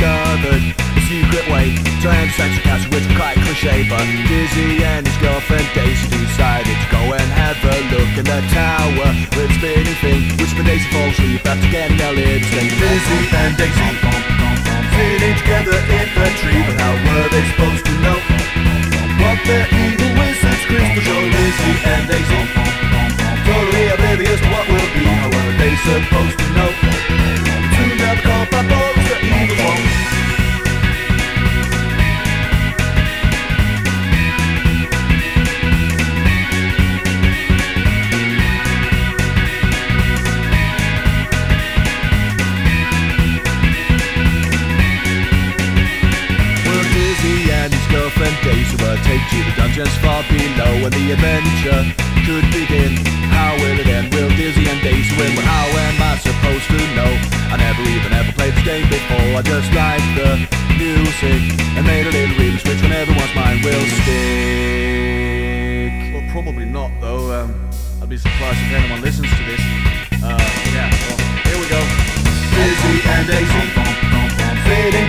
discovered a secret way to end sex castle, which was quite cliche. But Dizzy and his girlfriend Daisy decided to go and have a look in the tower with a spinning thing, which when Daisy falls asleep after getting a little sting. Dizzy and Daisy sitting together in the tree, but how were they supposed to know what the evil wizard's crystal showed? Dizzy and Daisy totally oblivious to what will be. How were they supposed to know? Soon they'll be caught by both the evil one. Well, Dizzy and his girlfriend Daisy were taken to the dungeons far below, and the adventure could begin. How will it end? Will Dizzy and Daisy win? Well, how am I supposed to know? I never even ever played this game before. I just liked the music and made a little remix which on everyone's mind will stick. Well, probably not though. I'd be surprised if anyone listens to this. Yeah, well, here we go. Dizzy and Daisy fading